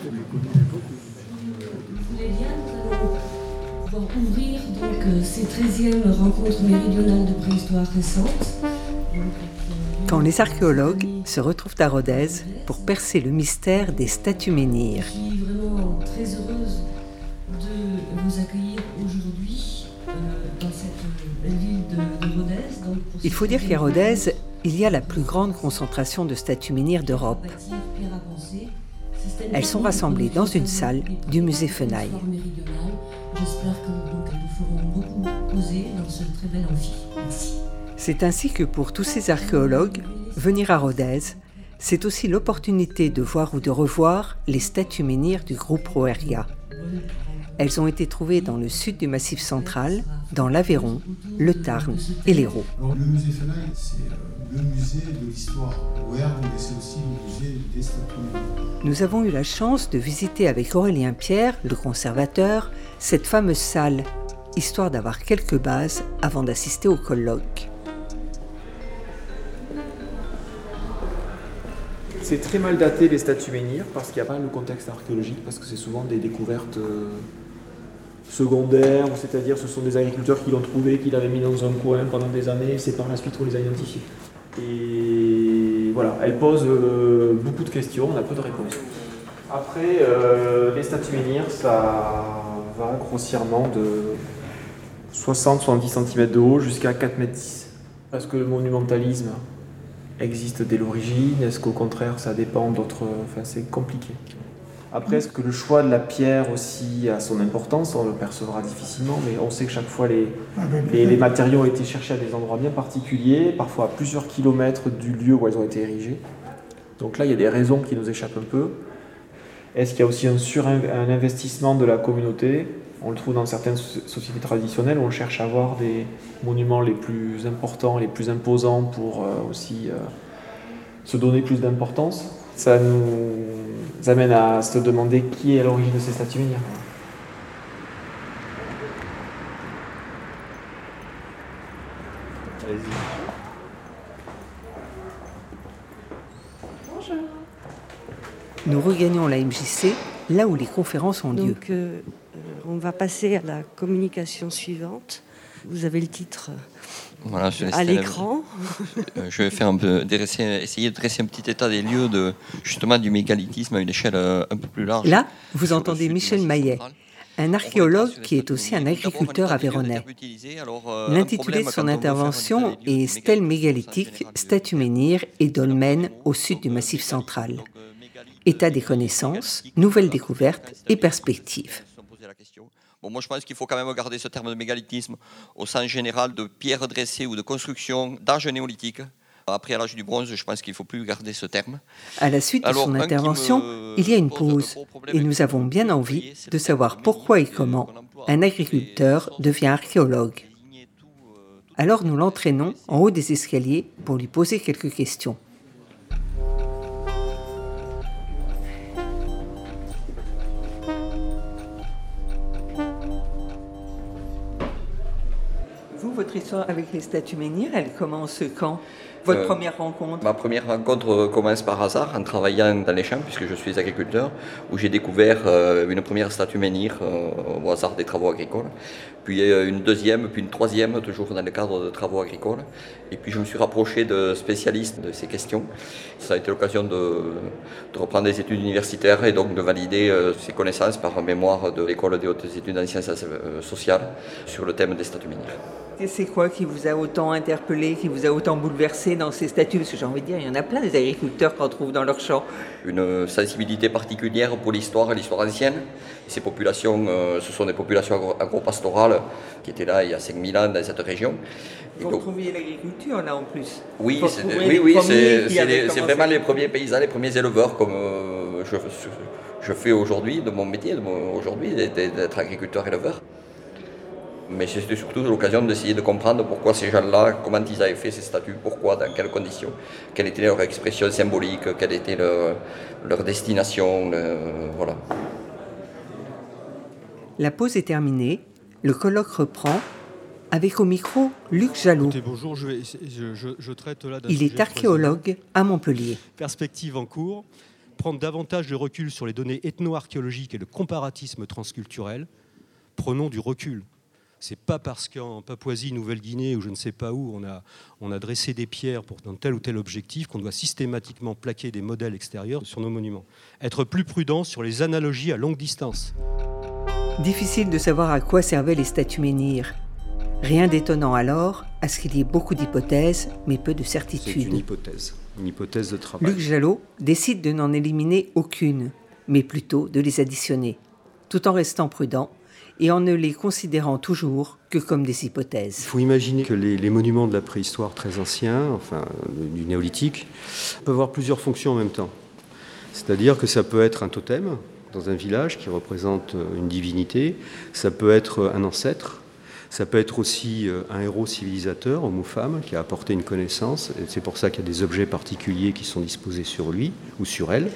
Lélia, nous allons pouvoir ouvrir donc, ces 13e rencontres méridionales de préhistoire récente. Quand les archéologues se retrouvent à Rodez pour percer le mystère des statues menhirs. Je suis vraiment très heureuse de vous accueillir aujourd'hui dans cette belle ville de Rodez. Il faut dire qu'à Rodez, il y a la plus grande concentration de statues menhirs d'Europe. Elles sont rassemblées dans une salle du musée Fenaille. J'espère que nous ferons beaucoup causer dans ce très bel amphi. Merci. C'est ainsi que pour tous ces archéologues, venir à Rodez, c'est aussi l'opportunité de voir ou de revoir les statues menhirs du groupe Rouergat. Elles ont été trouvées dans le sud du Massif central, dans l'Aveyron, le Tarn et l'Hérault. Le musée Fenaille, c'est le musée de l'histoire rouergue, mais c'est aussi le musée des statues menhirs. Nous avons eu la chance de visiter avec Aurélien Pierre, le conservateur, cette fameuse salle, histoire d'avoir quelques bases avant d'assister au colloque. C'est très mal daté les statues menhirs parce qu'il n'y a pas le contexte archéologique, parce que c'est souvent des découvertes secondaires, c'est-à-dire ce sont des agriculteurs qui l'ont trouvé, qui l'avaient mis dans un coin pendant des années, et c'est par la suite qu'on les a identifiés. Et voilà, elles posent beaucoup de questions, on a peu de réponses. Après, les statues menhirs, ça va grossièrement de 60-70 cm de haut jusqu'à 4,10 m. Est-ce que le monumentalisme existe dès l'origine? Est-ce qu'au contraire ça dépend d'autres... Enfin, c'est compliqué. Après, est-ce que le choix de la pierre aussi a son importance? On le percevra difficilement, mais on sait que chaque fois les matériaux ont été cherchés à des endroits bien particuliers, parfois à plusieurs kilomètres du lieu où elles ont été érigées. Donc là, il y a des raisons qui nous échappent un peu. Est-ce qu'il y a aussi un investissement de la communauté? On le trouve dans certaines sociétés traditionnelles où on cherche à avoir des monuments les plus importants, les plus imposants pour aussi se donner plus d'importance. Ça nous amène à se demander qui est à l'origine de ces statues menhirs. Allez-y. Bonjour. Nous regagnons la MJC, là où les conférences ont lieu. Donc, on va passer à la communication suivante. Vous avez le titre voilà, à l'écran. Je vais faire essayer de dresser un petit état des lieux justement du mégalithisme à une échelle un peu plus large. Là, vous entendez Michel Maillet, un archéologue qui est aussi un agriculteur aveyronnais. L'intitulé de son intervention est « Stèles mégalithiques, statues menhirs et dolmens au sud du Massif central. État des connaissances, nouvelles découvertes et perspectives ». Bon, moi, je pense qu'il faut quand même garder ce terme de mégalithisme au sens général de pierre dressée ou de construction d'âge néolithique. Après, à l'âge du bronze, je pense qu'il ne faut plus garder ce terme. À la suite de son intervention, il y a une pause et nous avons bien envie de savoir pourquoi et comment un agriculteur devient archéologue. Alors nous l'entraînons en haut des escaliers pour lui poser quelques questions. Vous, votre histoire avec les statues menhirs, elle commence quand ? Votre première rencontre? Ma première rencontre commence par hasard en travaillant dans les champs, puisque je suis agriculteur, où j'ai découvert une première statue menhir au hasard des travaux agricoles, puis une deuxième, puis une troisième, toujours dans le cadre de travaux agricoles. Et puis je me suis rapproché de spécialistes de ces questions. Ça a été l'occasion de reprendre des études universitaires et donc de valider ces connaissances par un mémoire de l'École des hautes études en sciences sociales sur le thème des statues menhirs. Et c'est quoi qui vous a autant interpellé, qui vous a autant bouleversé dans ces statues? Parce que j'ai envie de dire, il y en a plein des agriculteurs qu'on trouve dans leurs champs. Une sensibilité particulière pour l'histoire ancienne. Ces populations, ce sont des populations agro-pastorales qui étaient là il y a 5000 ans dans cette région. Vous retrouviez l'agriculture là en plus? Oui, c'est vraiment les premiers paysans, les premiers éleveurs comme je fais aujourd'hui, de mon métier aujourd'hui, d'être agriculteur-éleveur. Mais c'était surtout l'occasion d'essayer de comprendre pourquoi ces gens-là, comment ils avaient fait ces statues, pourquoi, dans quelles conditions, quelle était leur expression symbolique, quelle était leur destination, voilà. La pause est terminée, le colloque reprend, avec au micro Luc Jalot. Écoutez, bonjour, je traite là d'un Il est archéologue à Montpellier. perspective en cours. prendre davantage de recul sur les données ethno-archéologiques et le comparatisme transculturel, prenons du recul. C'est pas parce qu'en Papouasie, Nouvelle-Guinée ou je ne sais pas où, on a dressé des pierres pour dans tel ou tel objectif qu'on doit systématiquement plaquer des modèles extérieurs sur nos monuments. Être plus prudent sur les analogies à longue distance. Difficile de savoir à quoi servaient les statues menhirs. Rien d'étonnant alors à ce qu'il y ait beaucoup d'hypothèses, mais peu de certitudes. C'est une hypothèse de travail. Luc Jalot décide de n'en éliminer aucune, mais plutôt de les additionner, tout en restant prudent et en ne les considérant toujours que comme des hypothèses. Il faut imaginer que les monuments de la préhistoire très anciens, enfin du néolithique, peuvent avoir plusieurs fonctions en même temps. C'est-à-dire que ça peut être un totem dans un village qui représente une divinité, ça peut être un ancêtre, ça peut être aussi un héros civilisateur, homme ou femme, qui a apporté une connaissance, et c'est pour ça qu'il y a des objets particuliers qui sont disposés sur lui ou sur elle.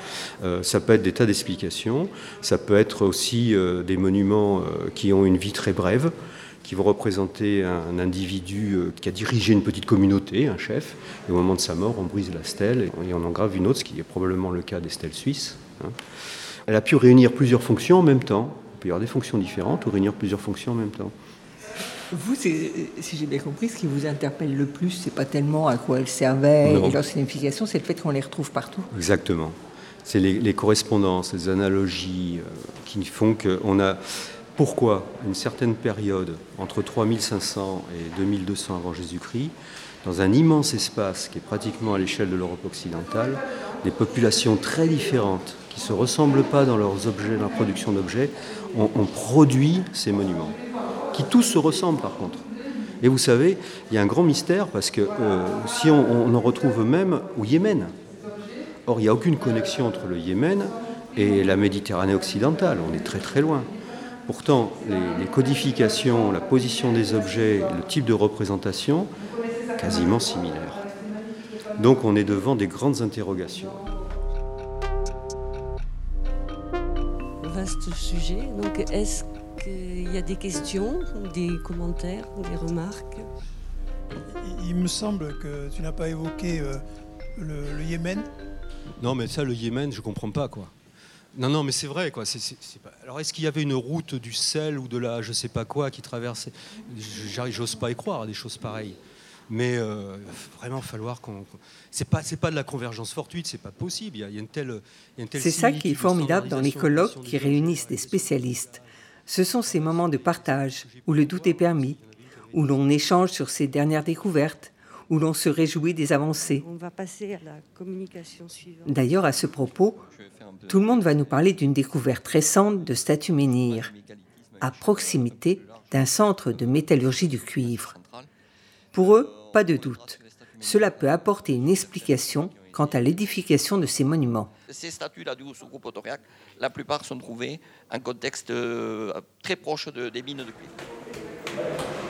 Ça peut être des tas d'explications, ça peut être aussi des monuments qui ont une vie très brève, qui vont représenter un individu qui a dirigé une petite communauté, un chef, et au moment de sa mort, on brise la stèle et on engrave une autre, ce qui est probablement le cas des stèles suisses. Elle a pu réunir plusieurs fonctions en même temps. Il peut y avoir des fonctions différentes ou réunir plusieurs fonctions en même temps. Vous, si j'ai bien compris, ce qui vous interpelle le plus, c'est pas tellement à quoi elles servaient et leur signification, c'est le fait qu'on les retrouve partout. Exactement. C'est les correspondances, les analogies qui font qu'on a... Pourquoi, à une certaine période, entre 3500 et 2200 avant Jésus-Christ, dans un immense espace qui est pratiquement à l'échelle de l'Europe occidentale, des populations très différentes, qui ne se ressemblent pas dans leurs objets, dans leur production d'objets, ont produit ces monuments, qui tous se ressemblent par contre. Et vous savez, il y a un grand mystère, parce que si on en retrouve même au Yémen. Or, il n'y a aucune connexion entre le Yémen et la Méditerranée occidentale, on est très très loin. Pourtant, les codifications, la position des objets, le type de représentation, quasiment similaires. Donc on est devant des grandes interrogations. Vaste sujet. Donc est-ce qu'il y a des questions, des commentaires, des remarques ? Il me semble que tu n'as pas évoqué le Yémen. Non, mais ça, le Yémen, je comprends pas, quoi. Non, mais c'est vrai, quoi. C'est pas... Alors, est-ce qu'il y avait une route du sel ou de la je sais pas quoi qui traversait ? J'ose pas y croire à des choses pareilles. Mais vraiment, falloir qu'on... C'est pas de la convergence fortuite, c'est pas possible. Il y a une telle c'est ça qui est formidable dans les colloques qui réunissent des spécialistes. Ce sont ces moments de partage où le doute est permis, où l'on échange sur ses dernières découvertes, où l'on se réjouit des avancées. On va passer à la communication suivante. D'ailleurs, à ce propos, tout le monde va nous parler d'une découverte récente de statues menhirs, à proximité d'un centre de métallurgie du cuivre. Pour eux, pas de doute. Cela peut apporter une explication quant à l'édification de ces monuments. Ces statues-là du sous-groupe Otoriac, la plupart sont trouvées en contexte très proche des mines de cuivre.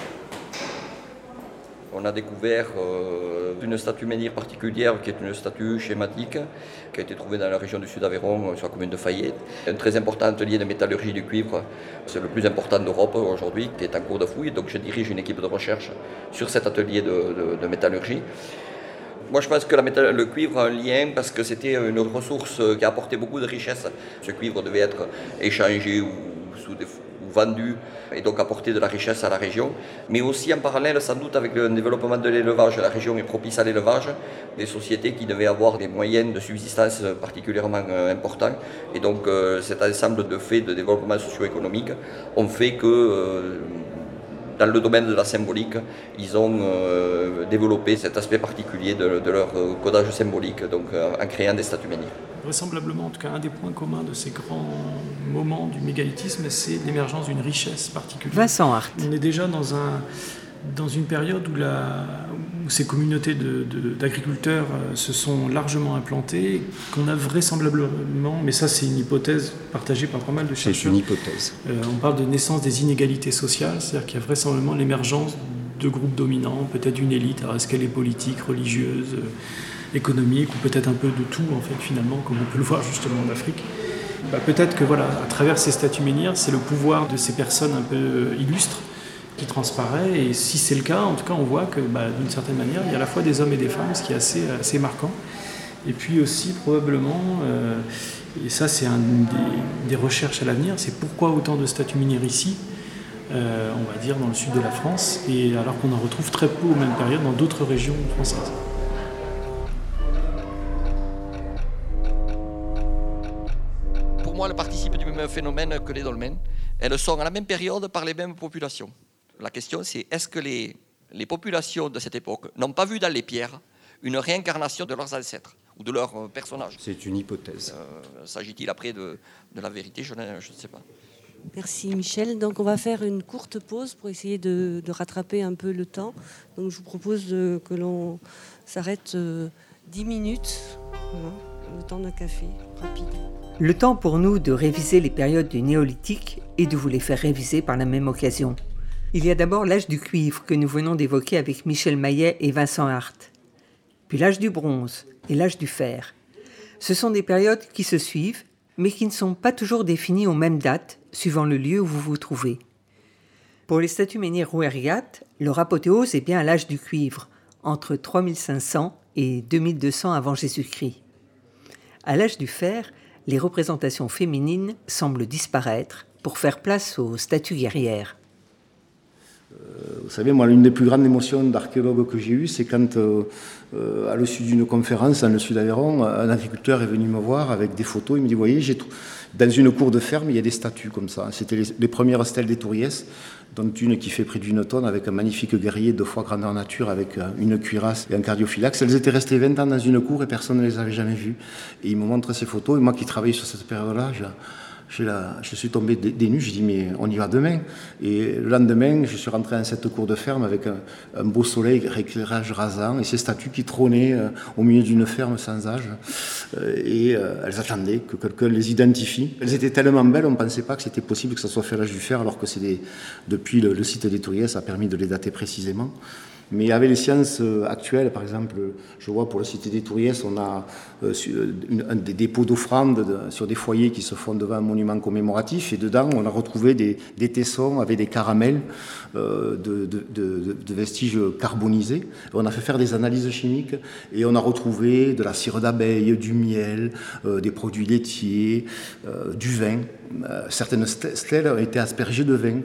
On a découvert une statue menhir particulière qui est une statue schématique qui a été trouvée dans la région du Sud-Aveyron, sur la commune de Fayet. Un très important atelier de métallurgie du cuivre, c'est le plus important d'Europe aujourd'hui, qui est en cours de fouille. Donc je dirige une équipe de recherche sur cet atelier de métallurgie. Moi je pense que le cuivre a un lien parce que c'était une ressource qui a apporté beaucoup de richesses. Ce cuivre devait être échangé ou vendu et donc apporter de la richesse à la région. Mais aussi en parallèle, sans doute avec le développement de l'élevage, la région est propice à l'élevage, des sociétés qui devaient avoir des moyens de subsistance particulièrement importants. Et donc cet ensemble de faits de développement socio-économique ont fait que dans le domaine de la symbolique, ils ont développé cet aspect particulier de leur codage symbolique, donc en créant des statues menhirs. Vraisemblablement, en tout cas, un des points communs de ces grands moments du mégalithisme, c'est l'émergence d'une richesse particulière. Vincent Hart. On est déjà dans une période où ces communautés d'agriculteurs se sont largement implantées, qu'on a vraisemblablement, mais ça c'est une hypothèse partagée par pas mal de chercheurs. C'est une hypothèse. On parle de naissance des inégalités sociales, c'est-à-dire qu'il y a vraisemblablement l'émergence de groupes dominants, peut-être d'une élite, alors est-ce qu'elle est politique, religieuse, économique, ou peut-être un peu de tout, en fait, finalement, comme on peut le voir justement en Afrique. Peut-être que, voilà, à travers ces statues menhirs, c'est le pouvoir de ces personnes un peu illustres qui transparaît, et si c'est le cas, en tout cas, on voit que, d'une certaine manière, il y a à la fois des hommes et des femmes, ce qui est assez marquant. Et puis aussi probablement, et ça c'est des recherches à l'avenir, c'est pourquoi autant de statues minières ici, on va dire dans le sud de la France, et alors qu'on en retrouve très peu aux mêmes périodes dans d'autres régions françaises. Pour moi, elles participent du même phénomène que les dolmens. Elles sont à la même période par les mêmes populations. La question c'est, est-ce que les populations de cette époque n'ont pas vu dans les pierres une réincarnation de leurs ancêtres ou de leurs personnages? C'est une hypothèse. S'agit-il après de la vérité? Je ne sais pas. Merci Michel. Donc on va faire une courte pause pour essayer de rattraper un peu le temps. Donc je vous propose que l'on s'arrête 10 minutes, voilà, le temps d'un café rapide. Le temps pour nous de réviser les périodes du néolithique et de vous les faire réviser par la même occasion. Il y a d'abord l'âge du cuivre que nous venons d'évoquer avec Michel Maillet et Vincent Hart. Puis l'âge du bronze et l'âge du fer. Ce sont des périodes qui se suivent, mais qui ne sont pas toujours définies aux mêmes dates, suivant le lieu où vous vous trouvez. Pour les statues menhirs rouergates, leur apothéose est bien à l'âge du cuivre, entre 3500 et 2200 avant Jésus-Christ. À l'âge du fer, les représentations féminines semblent disparaître pour faire place aux statues guerrières. Vous savez, moi, l'une des plus grandes émotions d'archéologue que j'ai eues, c'est quand, à l'issue d'une conférence dans le sud d'Aveyron, un agriculteur est venu me voir avec des photos. Il me dit, vous voyez, dans une cour de ferme, il y a des statues comme ça. C'était les premières stèles des Touriès, dont une qui fait près d'1 tonne, avec un magnifique guerrier 2 fois grandeur nature, avec une cuirasse et un cardiophylaxe. Elles étaient restées 20 ans dans une cour et personne ne les avait jamais vues. Et il me montre ces photos. Et moi qui travaillais sur cette période-là, je suis tombé des nues, je dis mais on y va demain. Et le lendemain, je suis rentré dans cette cour de ferme avec un beau soleil, éclairage rasant, et ces statues qui trônaient au milieu d'une ferme sans âge. Et elles attendaient que quelqu'un les identifie. Elles étaient tellement belles, on ne pensait pas que c'était possible que ça soit fait à l'âge du fer, alors que depuis le site des Touriès, ça a permis de les dater précisément. Mais avec les sciences actuelles, par exemple, je vois pour la cité des Touriès, on a des dépôts d'offrandes sur des foyers qui se font devant un monument commémoratif, et dedans on a retrouvé des tessons avec des caramels de vestiges carbonisés. On a fait faire des analyses chimiques et on a retrouvé de la cire d'abeille, du miel, des produits laitiers, du vin. Certaines stèles ont été aspergées de vin.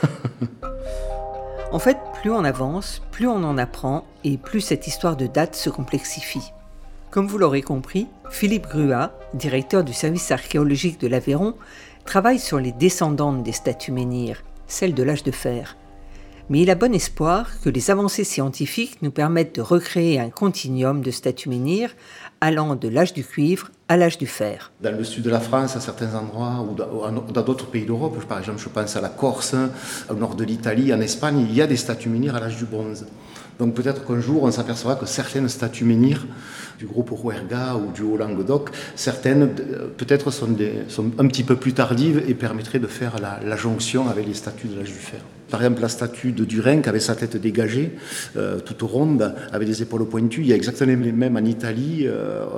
En fait, plus on avance, plus on en apprend et plus cette histoire de date se complexifie. Comme vous l'aurez compris, Philippe Gruat, directeur du service archéologique de l'Aveyron, travaille sur les descendantes des statues menhirs, celles de l'âge de fer. Mais il a bon espoir que les avancées scientifiques nous permettent de recréer un continuum de statues menhirs allant de l'âge du cuivre à l'âge du fer. Dans le sud de la France, à certains endroits, ou dans d'autres pays d'Europe, par exemple, je pense à la Corse, au nord de l'Italie, en Espagne, il y a des statues menhirs à l'âge du bronze. Donc peut-être qu'un jour, on s'apercevra que certaines statues menhirs du groupe Rouergat ou du Haut-Languedoc, certaines peut-être sont un petit peu plus tardives et permettraient de faire la jonction avec les statues de l'âge du fer. Par exemple, la statue de Durenc avec sa tête dégagée, toute ronde, avec des épaules pointues, il y a exactement les mêmes en Italie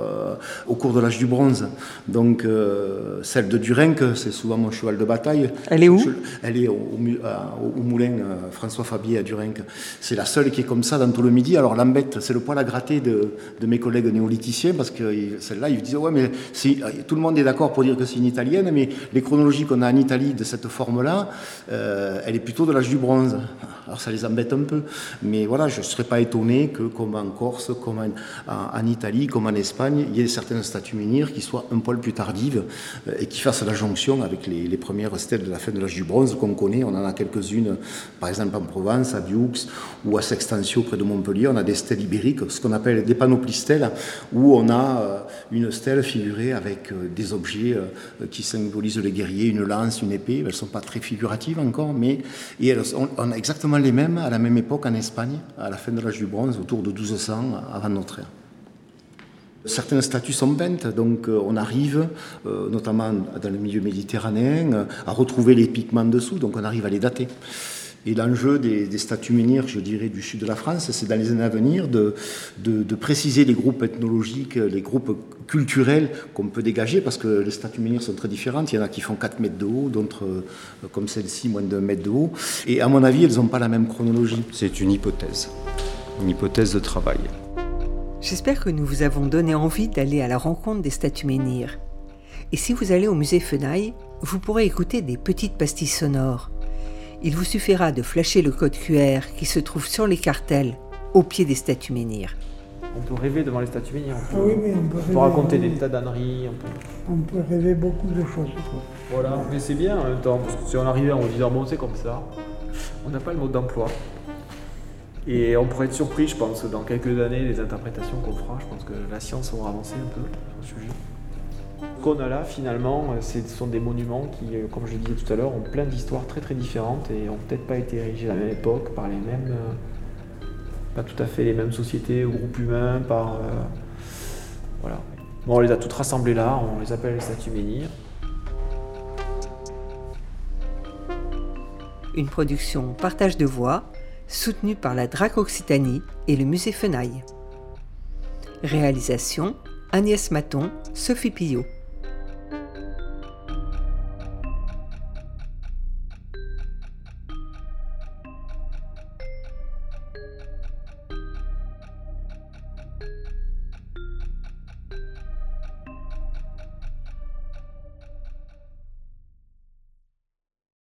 au cours de l'âge du bronze. Donc celle de Durenc, c'est souvent mon cheval de bataille. Elle est où? Elle est au moulin François Fabier à Durenc. C'est la seule qui est comme ça dans tout le Midi. Alors l'embête, c'est le poil à gratter de mes collègues néolithiciens, parce que celle-là, ils disent ouais, mais tout le monde est d'accord pour dire que c'est une italienne, mais les chronologies qu'on a en Italie de cette forme-là, elle est plutôt de l'âge du bronze. Alors ça les embête un peu, mais voilà, je ne serais pas étonné que, comme en Corse, comme en Italie, comme en Espagne, il y ait certaines statues menhirs qui soient un poil plus tardives et qui fassent la jonction avec les premières stèles de la fin de l'âge du bronze qu'on connaît. On en a quelques-unes, par exemple en Provence, à Bioux ou à Sextantio près de Montpellier. On a des stèles ibériques, ce qu'on appelle des panoplistèles, où on a une stèle figurée avec des objets qui symbolisent les guerriers, une lance, une épée. Elles ne sont pas très figuratives encore, mais on a exactement les mêmes à la même époque en Espagne, à la fin de l'âge du bronze, autour de 1200 avant notre ère. Certaines statues sont peintes, donc on arrive, notamment dans le milieu méditerranéen, à retrouver les pigments dessous, donc on arrive à les dater. Et l'enjeu des statues menhirs, je dirais, du sud de la France, c'est dans les années à venir de préciser les groupes ethnologiques, les groupes culturels qu'on peut dégager, parce que les statues menhirs sont très différentes. Il y en a qui font 4 mètres de haut, d'autres, comme celle-ci, moins d'1 mètre de haut. Et à mon avis, elles n'ont pas la même chronologie. C'est une hypothèse de travail. J'espère que nous vous avons donné envie d'aller à la rencontre des statues menhirs. Et si vous allez au musée Fenaille, vous pourrez écouter des petites pastilles sonores. Il vous suffira de flasher le code QR qui se trouve sur les cartels au pied des statues menhirs. On peut rêver devant les statues menhirs. On peut raconter des tas d'âneries. On peut rêver beaucoup de choses. Voilà, mais c'est bien en même temps, parce que si on arrivait en disant bon c'est comme ça, on n'a pas le mode d'emploi. Et on pourrait être surpris, je pense, dans quelques années, les interprétations qu'on fera. Je pense que la science aura avancé un peu sur le sujet. Ce qu'on a là, finalement, ce sont des monuments qui, comme je le disais tout à l'heure, ont plein d'histoires très très différentes et n'ont peut-être pas été érigés à la même époque, par les mêmes... pas tout à fait les mêmes sociétés ou groupes humains, voilà. Bon, on les a toutes rassemblées là, on les appelle les statues menhirs. Une production Partage de Voix, soutenue par la DRAC Occitanie et le musée Fenaille. Réalisation Agnès Maton, Sophie Pillot.